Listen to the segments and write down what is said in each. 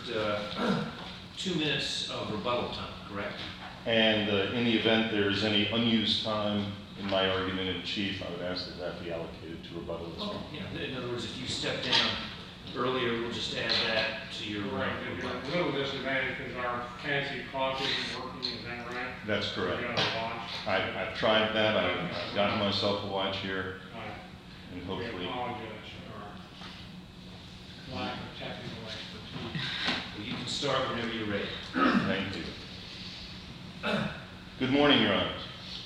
2 minutes of rebuttal time, correct? And in the event there's any unused time in my argument in chief, I would ask that that be allocated to rebuttal as well. Yeah. In other words, if you step down earlier, we'll just add that to your right. A little disadvantage because our fancy clock isn't working, is that right? That's correct. You got a watch. I've tried that. I've gotten myself a watch here, and We hopefully. apologize for our lack of technical expertise. Well, you can start whenever you're ready. Thank you. Good morning, Your Honors.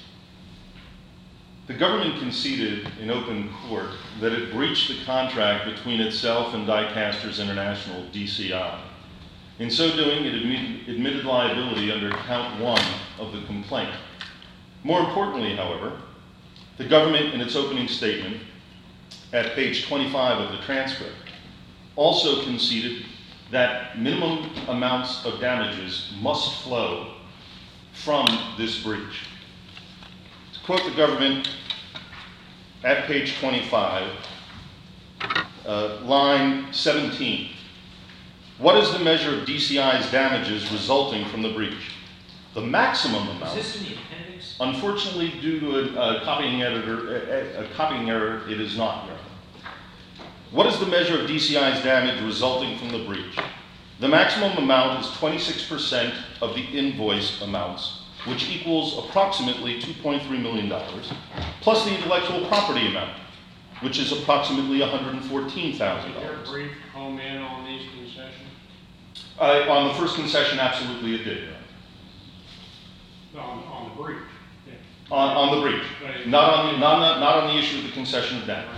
The government conceded in open court that it breached the contract between itself and Die-Casters International, DCI. In so doing, it admitted liability under count 1 of the complaint. More importantly, however, the government, in its opening statement at page 25 of the transcript, also conceded that minimum amounts of damages must flow from this breach. To quote the government at page 25, line 17, what is the measure of DCI's damages resulting from the breach? The maximum amount. Is this in the appendix? Unfortunately, due to a copying error, it is not, Your Honor. What is the measure of DCI's damage resulting from the breach? The maximum amount is 26% of the invoice amounts, which equals approximately $2.3 million, plus the intellectual property amount, which is approximately $114,000. Did their brief home in on these concessions? On the first concession, absolutely it did, Your Honor. On the breach? Yeah. On the breach, not on the issue of the concession of damage.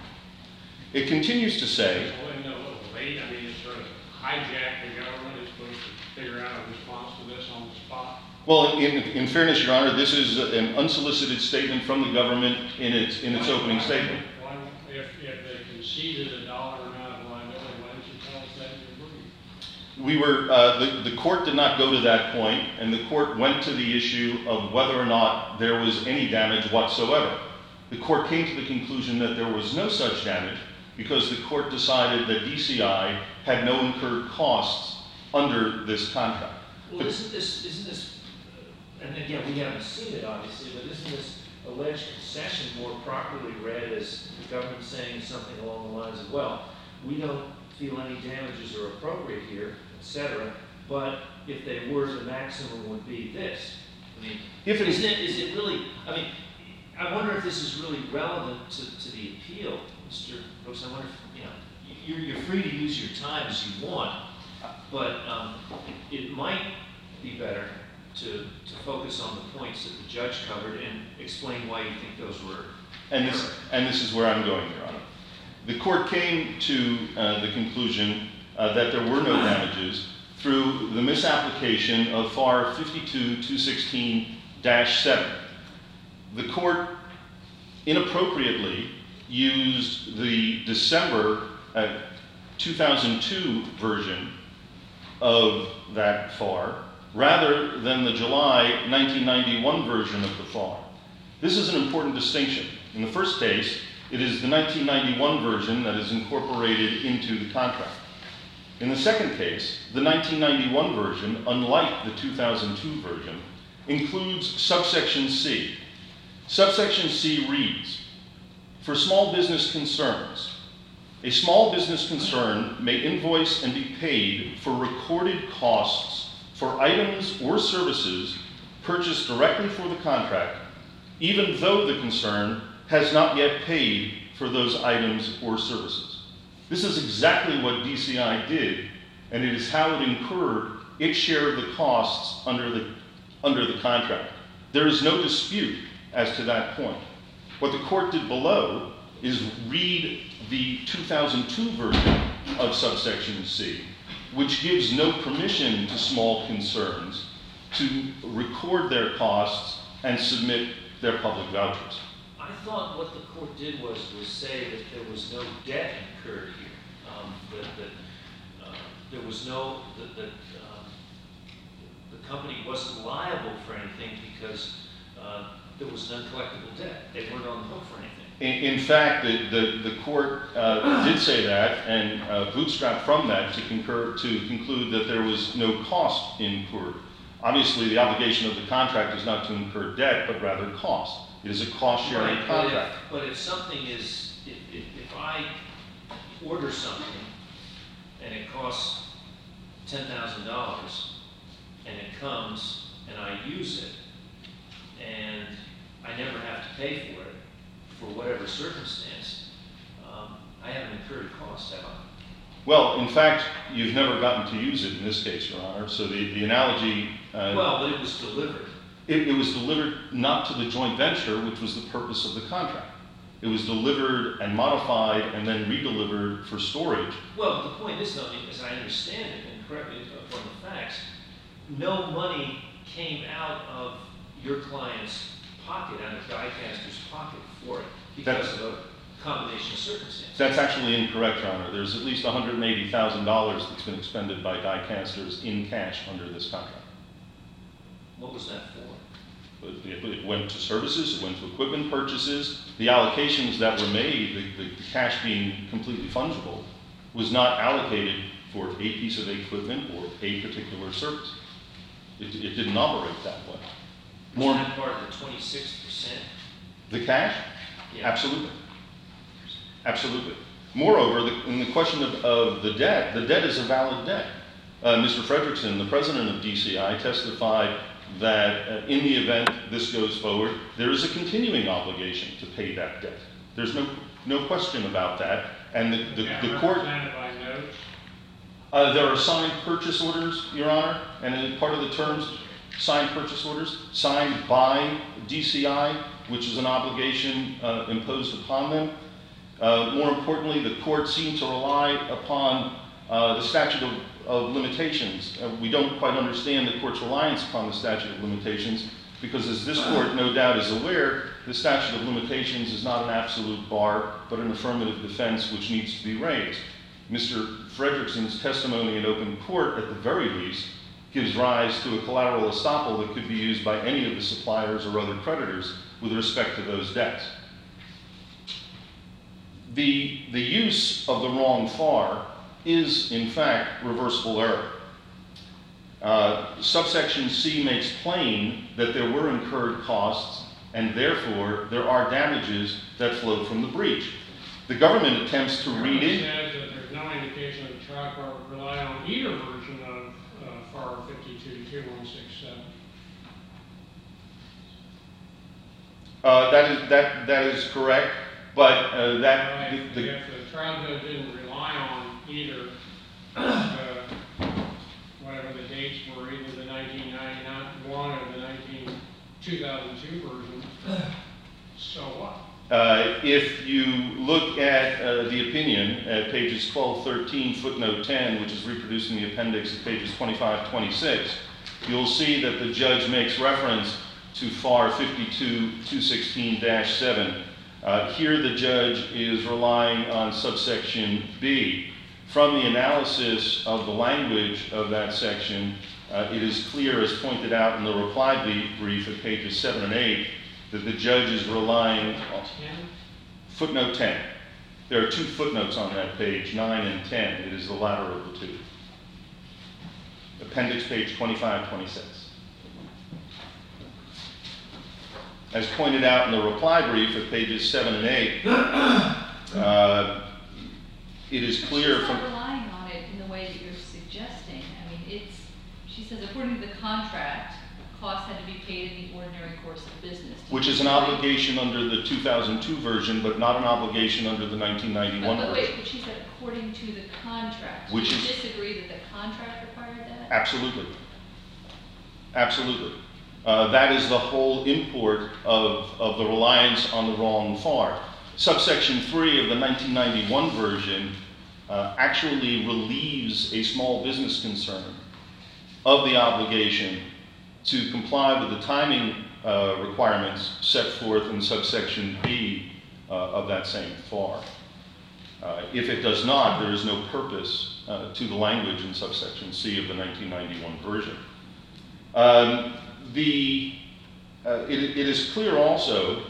It continues to say, I mean, it's sort of hijack the government is supposed to figure out a response to this on the spot. well, in fairness, Your Honor, this is an unsolicited statement from the government in its opening statement. If they conceded a dollar amount of liability, why didn't you tell us that in your brief? We were, the court did not go to that point, and the court went to the issue of whether or not there was any damage whatsoever. The court came to the conclusion that there was no such damage because the court decided that DCI had no incurred costs under this contract. Well, isn't this, and again, we haven't seen it obviously, but isn't this alleged concession more properly read as the government saying something along the lines of, well, we don't feel any damages are appropriate here, etc., but if they were, the maximum would be this. I mean, is it really, I mean, I wonder if this is really relevant to the appeal, Mr. Brooks. I wonder if, you're free to use your time as you want, but it might be better to focus on the points that the judge covered and explain why you think those were. And this is where I'm going, Your Honor. The court came to the conclusion that there were no damages through the misapplication of FAR 52-216-7. The court inappropriately used the December 2002 version of that FAR rather than the July 1991 version of the FAR. This is an important distinction. In the first case, it is the 1991 version that is incorporated into the contract. In the second case, the 1991 version, unlike the 2002 version, includes subsection C. Subsection C reads, for small business concerns, a small business concern may invoice and be paid for recorded costs for items or services purchased directly for the contract, even though the concern has not yet paid for those items or services. This is exactly what DCI did, and it is how it incurred its share of the costs under the contract. There is no dispute as to that point. What the court did below is read the 2002 version of subsection C, which gives no permission to small concerns to record their costs and submit their public vouchers. I thought what the court did was say that there was no debt incurred here, there was no, the company wasn't liable for anything because there was an uncollectible debt. They weren't on the hook for anything. In fact, the court did say that and bootstrapped from that to conclude that there was no cost incurred. Obviously, the obligation of the contract is not to incur debt, but rather cost. It is a cost-sharing Right, contract. But if something is, if I order something and it costs $10,000 and it comes and I use it and I never have to pay for it for whatever circumstance, I haven't incurred costs, have I? Well, in fact, you've never gotten to use it in this case, Your Honor. So the analogy... well, but it was delivered. It was delivered not to the joint venture, which was the purpose of the contract. It was delivered and modified and then redelivered for storage. Well, the point is, though, as I understand it, and correct me from the facts, no money came out of your client's pocket, out of Diecaster's pocket for it, because of a combination of circumstances. That's actually incorrect, Your Honor. There's at least $180,000 that's been expended by Diecasters in cash under this contract. What was that for? It went to services, it went to equipment purchases. The allocations that were made, the cash being completely fungible, was not allocated for a piece of equipment or a particular service. It didn't operate that way. Was that part of the 26%? The cash? Yeah. Absolutely. Absolutely. Moreover, in the question of the debt is a valid debt. Mr. Fredrickson, the president of DCI, testified that in the event this goes forward, there is a continuing obligation to pay that debt. There's no question about that. And the court... Represented by notes? There are signed purchase orders, Your Honor, and part of the terms, signed purchase orders, signed by DCI, which is an obligation imposed upon them. More importantly, the court seemed to rely upon the statute of limitations. We don't quite understand the court's reliance upon the statute of limitations because, as this court no doubt is aware, the statute of limitations is not an absolute bar, but an affirmative defense which needs to be raised. Mr. Fredrickson's testimony in open court, at the very least, gives rise to a collateral estoppel that could be used by any of the suppliers or other creditors with respect to those debts. The use of the wrong FAR is, in fact, reversible error. Subsection C makes plain that there were incurred costs, and therefore there are damages that flow from the breach. The government attempts to read in... It says that there's no indication that the trial court would rely on either version of FAR 52-2167. That is correct, but If the trial judge didn't rely on either, whatever the dates were, either the 1991 or the 2002 version, so what? If you look at the opinion at pages 12-13, footnote 10, which is reproduced in the appendix at pages 25-26, you'll see that the judge makes reference to FAR 52-216-7. Here the judge is relying on subsection B. From the analysis of the language of that section, it is clear, as pointed out in the reply brief at pages 7 and 8, that the judge is relying on footnote 10. There are two footnotes on that page, 9 and 10. It is the latter of the two. Appendix page 25-26. As pointed out in the reply brief at pages 7 and 8, it is clear She's from... not relying on it in the way that you're suggesting. I mean, she says, according to the contract, costs had to be paid in the ordinary course of business. Which is an obligation under the 2002 version, but not an obligation under the 1991 But version. wait, but she said according to the contract. Which Do you is- disagree that the contract required that? Absolutely. Absolutely. That is the whole import of the reliance on the wrong FAR. Subsection 3 of the 1991 version actually relieves a small business concern of the obligation to comply with the timing requirements set forth in subsection B of that same FAR. If it does not, there is no purpose to the language in subsection C of the 1991 version. It is clear also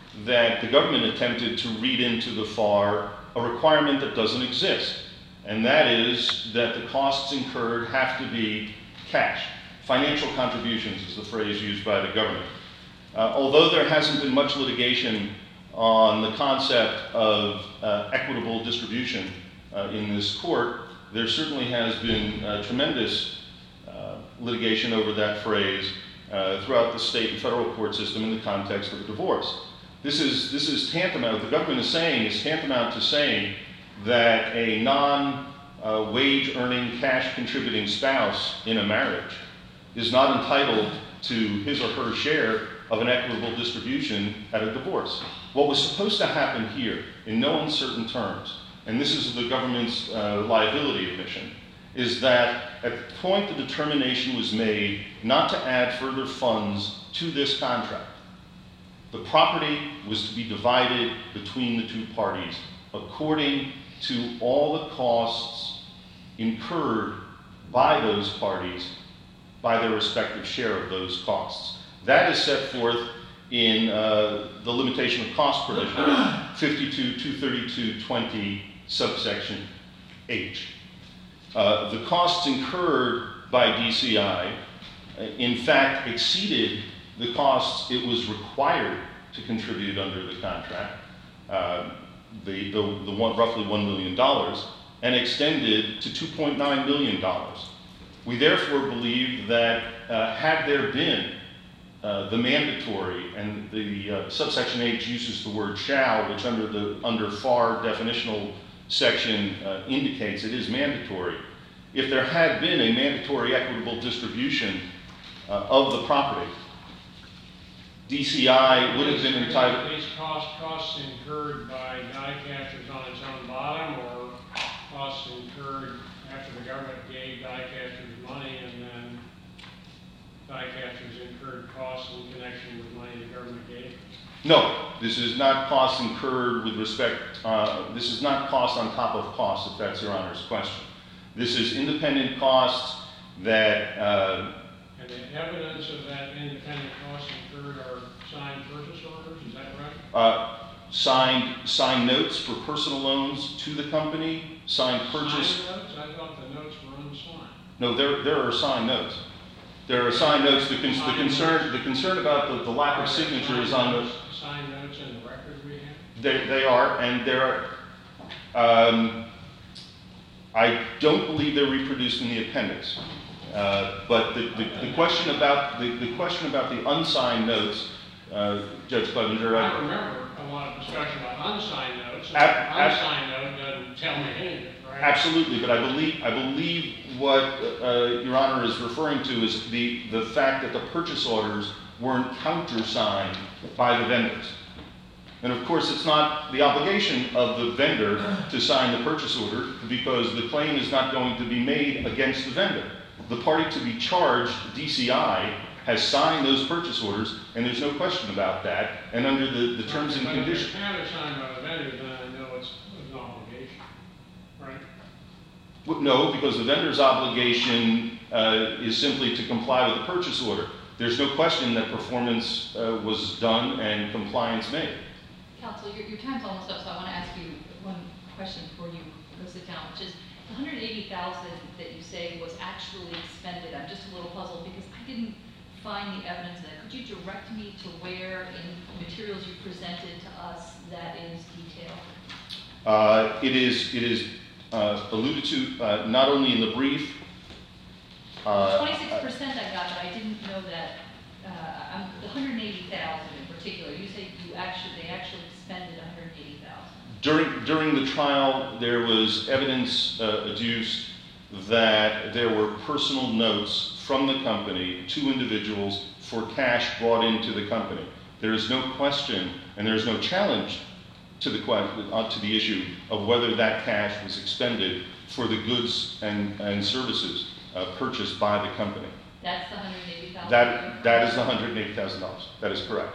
that the government attempted to read into the FAR a requirement that doesn't exist, and that is that the costs incurred have to be cash. Financial contributions is the phrase used by the government. Although there hasn't been much litigation on the concept of equitable distribution in this court, there certainly has been tremendous litigation over that phrase throughout the state and federal court system in the context of a divorce. This is tantamount, the government is saying, is tantamount to saying that a non-wage earning, cash contributing spouse in a marriage is not entitled to his or her share of an equitable distribution at a divorce. What was supposed to happen here, in no uncertain terms, and this is the government's liability admission, is that at the point the determination was made not to add further funds to this contract, the property was to be divided between the two parties according to all the costs incurred by those parties by their respective share of those costs. That is set forth in the limitation of cost provision, 52-232-20, subsection H. The costs incurred by DCI, in fact, exceeded the costs it was required to contribute under the contract, roughly $1 million, and extended to $2.9 million. We therefore believe that had there been the mandatory, and the subsection H uses the word shall, which under FAR definitional section indicates it is mandatory. If there had been a mandatory equitable distribution of the property, DCI would have been entitled. These costs incurred by die catchers on its own bottom, or costs incurred after the government gave die catchers money, and then die catchers incurred costs in connection with money the government gave? No, this is not costs incurred with respect, this is not cost on top of cost, if that's Your Honor's question. This is independent costs that... and the evidence of that independent cost incurred are signed purchase orders, is that right? Signed notes for personal loans to the company, signed purchase... Signed notes? I thought the notes were unsigned. No, there are signed notes. There are signed notes. The concern about the lack of signature is on the... Signed notes in the record we have? They are, and there are... I don't believe they're reproduced in the appendix. But the question about the unsigned notes, Judge Clevenger... I remember a lot of discussion about unsigned notes. Unsigned note doesn't tell me anything, right? Absolutely, but I believe what Your Honor is referring to is the fact that the purchase orders weren't countersigned by the vendors. And of course, it's not the obligation of the vendor to sign the purchase order, because the claim is not going to be made against the vendor. The party to be charged, DCI, has signed those purchase orders, and there's no question about that. And under the terms and conditions... But if it's countersigned by the vendor, then I know it's an obligation, right? No, because the vendor's obligation is simply to comply with the purchase order. There's no question that performance was done and compliance made. Counsel, your time's almost up, so I want to ask you one question before you go sit down, which is the $180,000 that you say was actually expended. I'm just a little puzzled because I didn't find the evidence of that. Could you direct me to where in materials you presented to us that is detailed? It is alluded to not only in the brief. 26% I got, but I didn't know that. The $180,000 in particular, you say they actually expended $180,000. During the trial, there was evidence adduced that there were personal notes from the company to individuals for cash brought into the company. There is no question, and there is no challenge to the issue of whether that cash was expended for the goods and services purchased by the company. That's the $180,000? That is the $180,000. That is correct.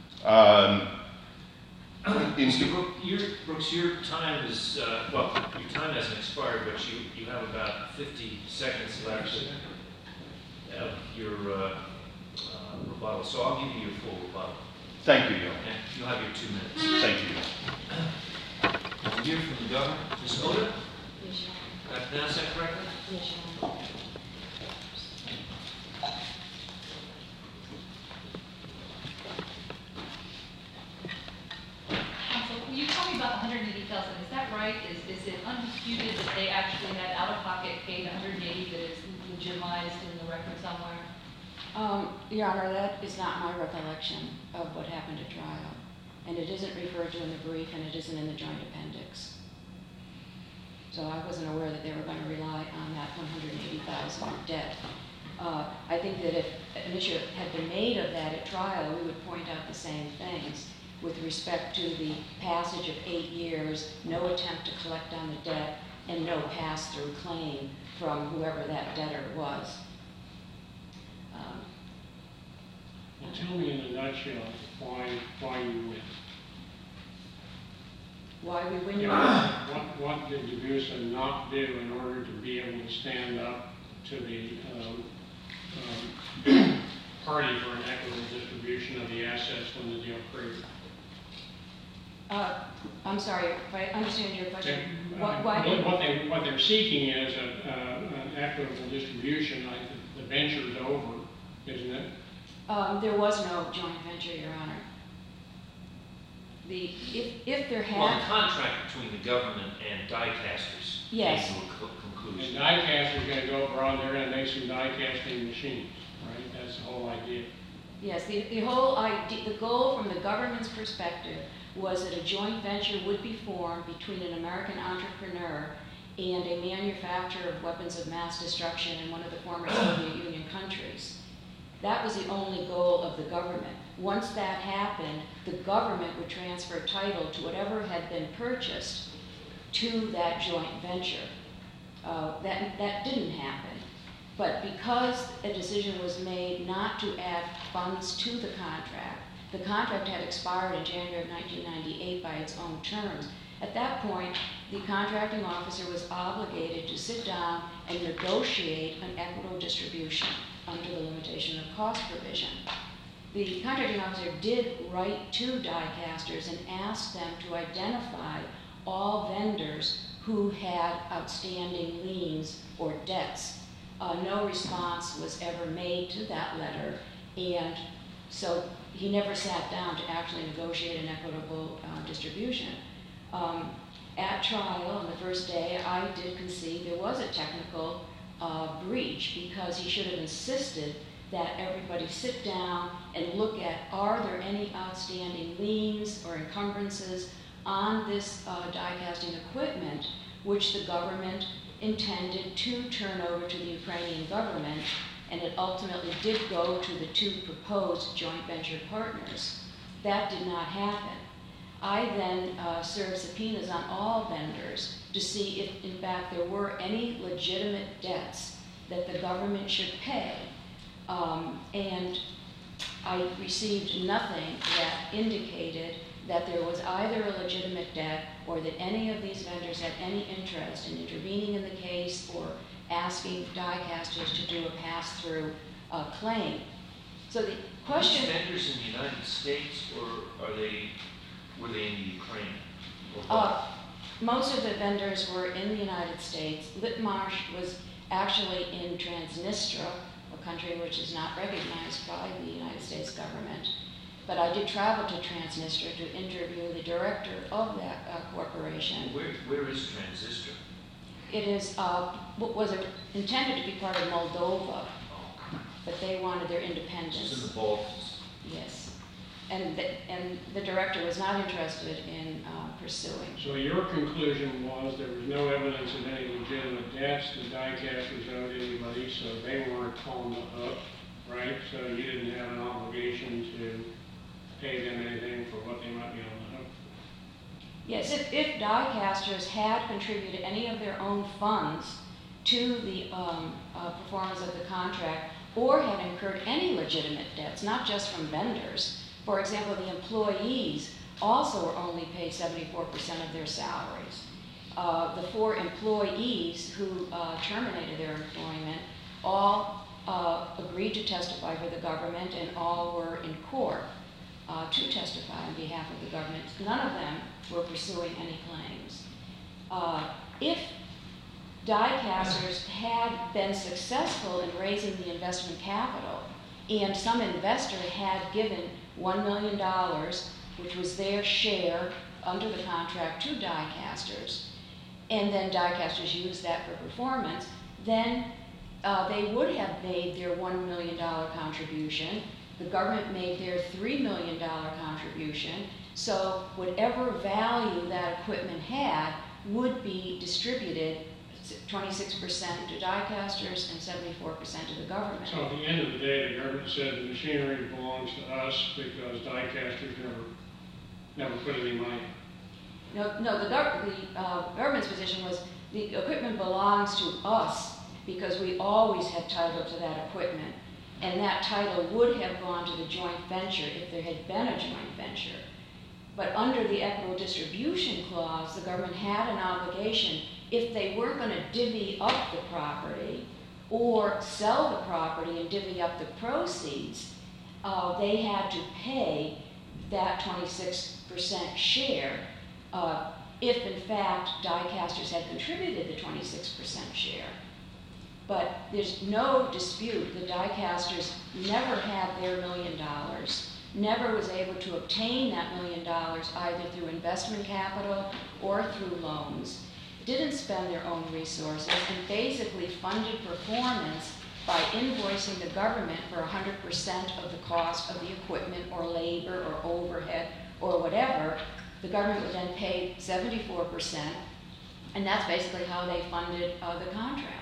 Brooks, your time is, your time hasn't expired, but you have about 50 seconds left of your rebuttal. So I'll give you your full rebuttal. Thank you, Your Honor. Okay, you'll have your 2 minutes. Thank you. We'll hear from the governor. Ms. Oda, Yes, Your Honor. did I pronounce that correctly? Yes, Your Honor. Counsel, will you tell me about the 180,000? Is that right? Is it undisputed that they actually had out-of-pocket paid 180 that is legitimized in the record somewhere? Your Honor, that is not my recollection of what happened at trial. And it isn't referred to in the brief, and it isn't in the joint appendix. So I wasn't aware that they were going to rely on that 180,000 debt. I think that if an issue had been made of that at trial, we would point out the same things with respect to the passage of 8 years, no attempt to collect on the debt, and no pass-through claim from whoever that debtor was. Well, tell me in a nutshell why you win. Why we win? What did DeBusa not do in order to be able to stand up to the party for an equitable distribution of the assets when the deal occurred? I'm sorry, if I understand your question. What they're seeking is an equitable distribution. The venture's over, isn't it? There was no joint venture, Your Honor. If there Well, the had... contract between the government and die-casters Yes. came to a And conclusion. die-casters are going to go abroad there and make some die-casting machines, right? That's the whole idea. Yes, the whole idea, the goal from the government's perspective was that a joint venture would be formed between an American entrepreneur and a manufacturer of weapons of mass destruction in one of the former Soviet Union countries. That was the only goal of the government. Once that happened, the government would transfer title to whatever had been purchased to that joint venture. That didn't happen. But because a decision was made not to add funds to the contract had expired in January of 1998 by its own terms. At that point, the contracting officer was obligated to sit down and negotiate an equitable distribution under the limitation of cost provision. The contracting officer did write to die-casters and asked them to identify all vendors who had outstanding liens or debts. No response was ever made to that letter, and so he never sat down to actually negotiate an equitable distribution. At trial, on the first day, I did concede there was a technical breach because he should have insisted that everybody sit down and look at, are there any outstanding liens or encumbrances on this die-casting equipment which the government intended to turn over to the Ukrainian government, and it ultimately did go to the 2 proposed joint venture partners. That did not happen. I then served subpoenas on all vendors to see if, in fact, there were any legitimate debts that the government should pay. And I received nothing that indicated that there was either a legitimate debt or that any of these vendors had any interest in intervening in the case or asking die-casters to do a pass-through claim. So the question... Are these vendors in the United States, or were they in the Ukraine? Most of the vendors were in the United States. Litmarsh was actually in Transnistria, a country which is not recognized by the United States government. But I did travel to Transnistria to interview the director of that corporation. Where is Transnistria? It is was intended to be part of Moldova, but they wanted their independence. It's in the Balkans. Yes, and the director was not interested in pursuing. So your conclusion was there was no evidence of any legitimate debts the die-casters owed anybody, so they weren't on the hook, right? So you didn't have an obligation to pay them anything for what they might be on the hook. Yes, if die-casters had contributed any of their own funds to the performance of the contract or had incurred any legitimate debts, not just from vendors. For example, the employees also were only paid 74% of their salaries. The 4 employees who terminated their employment all agreed to testify for the government and all were in court. to testify on behalf of the government. None of them were pursuing any claims. If die casters had been successful in raising the investment capital, and some investor had given $1 million, which was their share under the contract to die casters, and then die casters used that for performance, then they would have made their $1 million contribution. The government made their $3 million contribution. So whatever value that equipment had would be distributed 26% to die casters and 74% to the government. So at the end of the day, the government said the machinery belongs to us because die casters never put any money. No, the government's position was the equipment belongs to us because we always had title to that equipment, and that title would have gone to the joint venture if there had been a joint venture. But under the equitable distribution clause, the government had an obligation, if they weren't going to divvy up the property or sell the property and divvy up the proceeds, they had to pay that 26% share if, in fact, die casters had contributed the 26% share. But there's no dispute that die casters never had their $1 million, never was able to obtain that $1 million either through investment capital or through loans, didn't spend their own resources, and basically funded performance by invoicing the government for 100% of the cost of the equipment or labor or overhead or whatever. The government would then pay 74%, and that's basically how they funded the contract.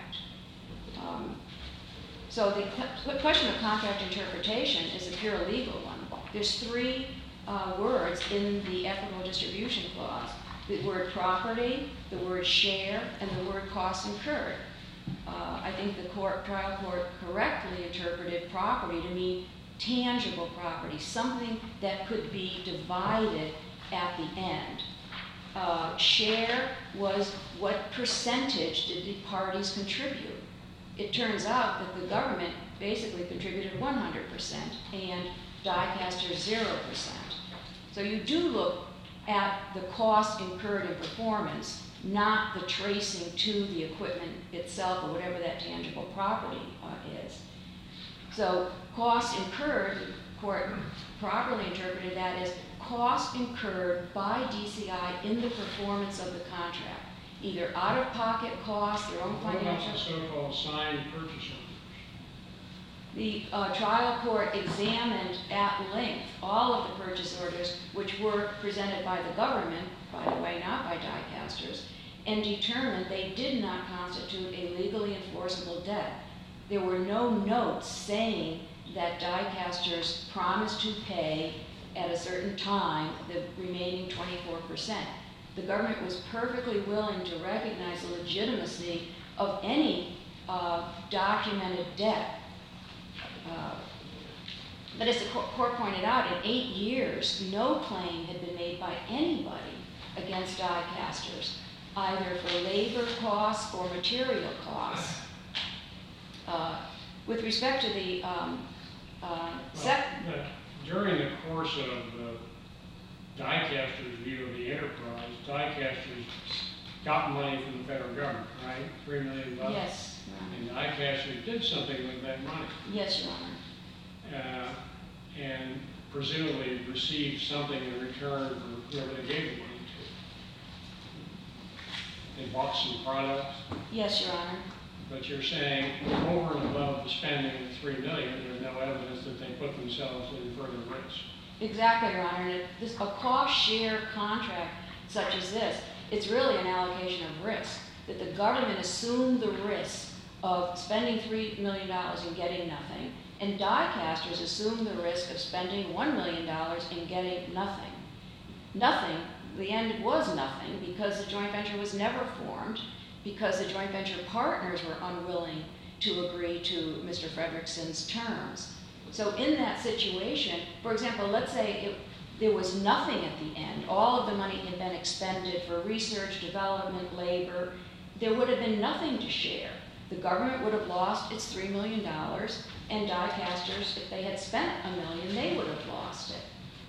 So the question of contract interpretation is a pure legal one. There's three words in the equitable distribution clause: the word property, the word share, and the word cost incurred. I think the trial court correctly interpreted property to mean tangible property, something that could be divided at the end. Share was what percentage did the parties contribute. It turns out that the government basically contributed 100% and die casters 0%. So you do look at the cost incurred in performance, not the tracing to the equipment itself or whatever that tangible property is. So cost incurred, the court properly interpreted that as cost incurred by DCI in the performance of the contract, either out-of-pocket costs, their own financial... What about the so-called signed purchase orders? The trial court examined at length all of the purchase orders, which were presented by the government, by the way, not by die casters, and determined they did not constitute a legally enforceable debt. There were no notes saying that die casters promised to pay at a certain time the remaining 24%. The government was perfectly willing to recognize the legitimacy of any documented debt. But as the court pointed out, in 8 years, no claim had been made by anybody against die casters, either for labor costs or material costs. With respect to the during the course of the die casters' view of the enterprise, die casters got money from the federal government, right? $3 million. Yes, Your Honor. And die casters did something with that money. Yes, Your Honor. And presumably received something in return for whoever they gave the money to. They bought some products. Yes, Your Honor. But you're saying over and above the spending of $3 million, there's no evidence that they put themselves in further risk. Exactly, Your Honor. And a cost share contract such as this, it's really an allocation of risk, that the government assumed the risk of spending $3 million and getting nothing, and die casters assumed the risk of spending $1 million and getting nothing. Nothing, the end was nothing, because the joint venture was never formed, because the joint venture partners were unwilling to agree to Mr. Fredrickson's terms. So in that situation, for example, let's say there was nothing at the end, all of the money had been expended for research, development, labor, there would have been nothing to share. The government would have lost its $3 million, and die casters, if they had spent $1 million, they would have lost it.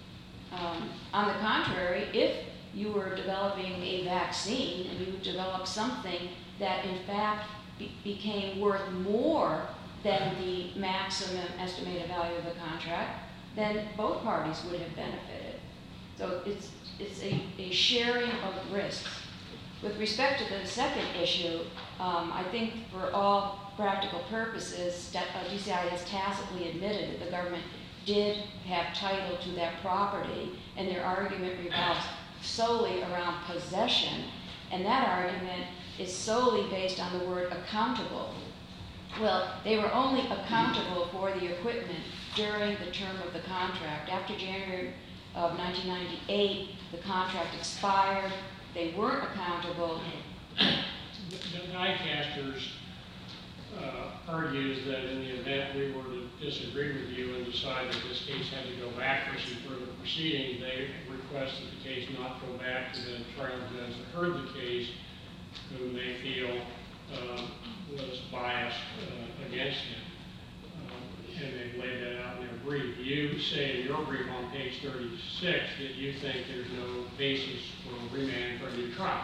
On the contrary, if you were developing a vaccine and you would develop something that in fact became worth more than the maximum estimated value of the contract, then both parties would have benefited. So it's a sharing of risks. With respect to the second issue, I think for all practical purposes, DCI has tacitly admitted that the government did have title to that property, and their argument revolves solely around possession, and that argument is solely based on the word accountable. Well, they were only accountable for the equipment during the term of the contract. After January of 1998, the contract expired. They weren't accountable. The die-casters argues that in the event we were to disagree with you and decide that this case had to go back for some further proceedings, they request that the case not go back to the trial judge that heard the case, whom they feel was biased against him. And they've laid that out in their brief. You say in your brief on page 36 that you think there's no basis for remand for a new trial.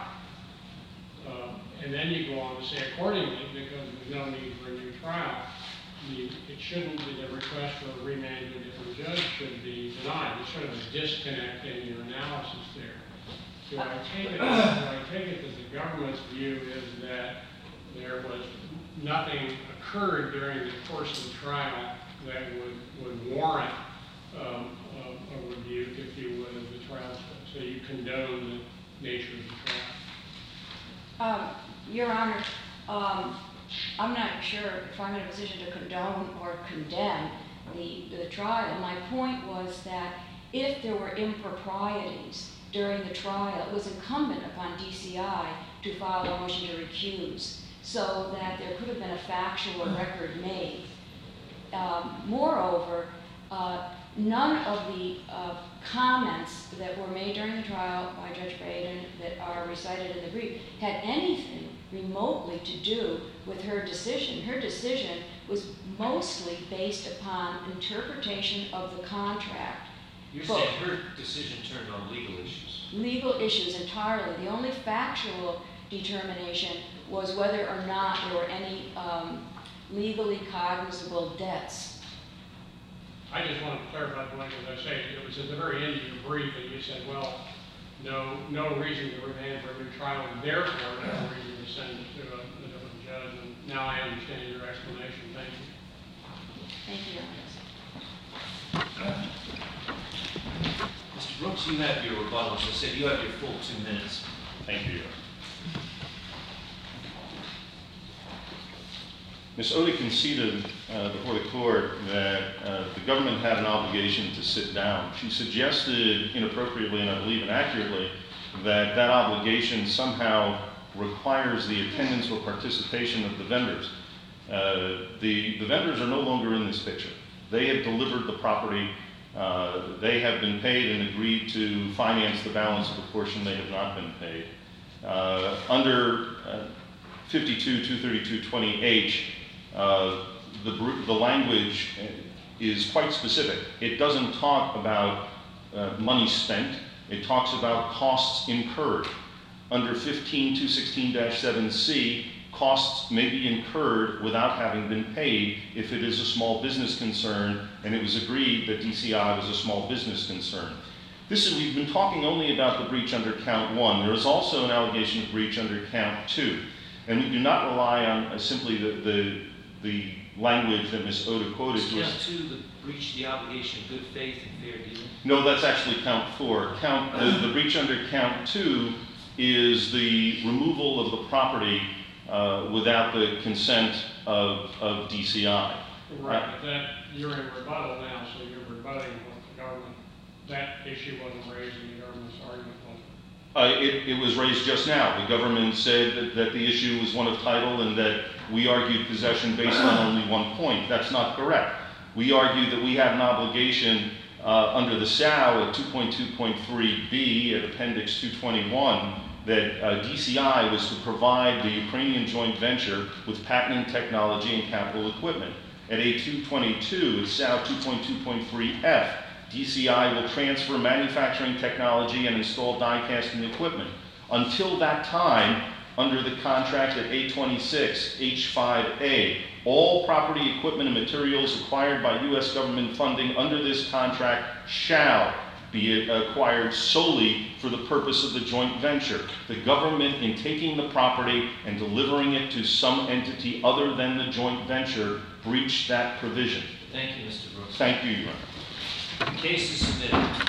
And then you go on to say accordingly, because there's no need for a new trial, it shouldn't be the request for a remand to a different judge should be denied. There's sort of a disconnect in your analysis there. So I take it that the government's view is that there was nothing occurred during the course of the trial that would warrant a rebuke, if you would, of the trial judge. So you condone the nature of the trial. Your Honor, I'm not sure if I'm in a position to condone or condemn the trial. My point was that if there were improprieties during the trial, it was incumbent upon DCI to file a motion to recuse so that there could have been a factual record made. Moreover, none of the comments that were made during the trial by Judge Braden that are recited in the brief had anything remotely to do with her decision. Her decision was mostly based upon interpretation of the contract. You're saying her decision turned on legal issues? Legal issues entirely. The only factual determination was whether or not there were any legally cognizable debts. I just want to clarify the point, as I say, it was at the very end of your brief that you said, well, no reason to remand for a new trial, and therefore no reason to send it to a different judge. And now I understand your explanation. Thank you. Thank you, Your Honor. Mr. Brooks, you have your rebuttal. As I said, you have your full 2 minutes. Thank you. Ms. Oda conceded before the court that the government had an obligation to sit down. She suggested inappropriately, and I believe inaccurately, that that obligation somehow requires the attendance or participation of the vendors. The vendors are no longer in this picture. They have delivered the property. They have been paid and agreed to finance the balance of the portion they have not been paid. Under 52-232-20H, the language is quite specific. It doesn't talk about money spent. It talks about costs incurred. Under 15-216-7C, costs may be incurred without having been paid if it is a small business concern, and it was agreed that DCI was a small business concern. We've been talking only about the breach under count 1. There is also an allegation of breach under count 2. And we do not rely on simply the language that Ms. Oda quoted. Is count 2 the breach the obligation of good faith and fair dealing? No, that's actually count 4. The breach under count 2 is the removal of the property without the consent of DCI. Right, but that you're in rebuttal now, so you're rebutting what the government, that issue wasn't raised in the government's argument, was it? It was raised just now. The government said that the issue was one of title and that we argued possession based on only one point. That's not correct. We argued that we had an obligation under the SAO at 2.2.3b at Appendix 221 that DCI was to provide the Ukrainian joint venture with patenting technology and capital equipment. At A222, it's SAO 2.2.3f, DCI will transfer manufacturing technology and install die casting equipment. Until that time, under the contract at 826 H5A, all property, equipment, and materials acquired by U.S. government funding under this contract shall be acquired solely for the purpose of the joint venture. The government, in taking the property and delivering it to some entity other than the joint venture, breached that provision. Thank you, Mr. Brooks. Thank you, Your Honor. The case is submitted.